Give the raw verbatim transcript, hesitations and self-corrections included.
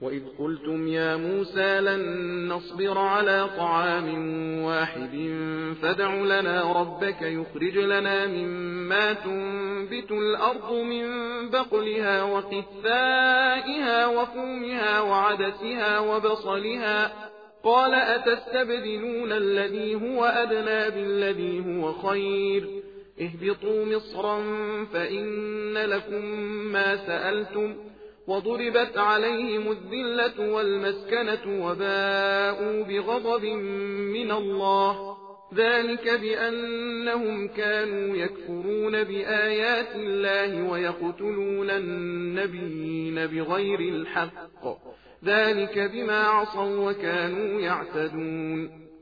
وإذ قلتم يا موسى لن نصبر على طعام واحد فادع لنا ربك يخرج لنا مما تنبت الأرض من بقلها وقثائها وفومها وعدسها وبصلها قال أتستبدلون الذي هو أدنى بالذي هو خير اهبطوا مصرا فإن لكم ما سألتم وضربت عليهم الذلة والمسكنة وباءوا بغضب من الله ذلك بأنهم كانوا يكفرون بآيات الله ويقتلون النبيين بغير الحق ذلك بما عصوا وكانوا يعتدون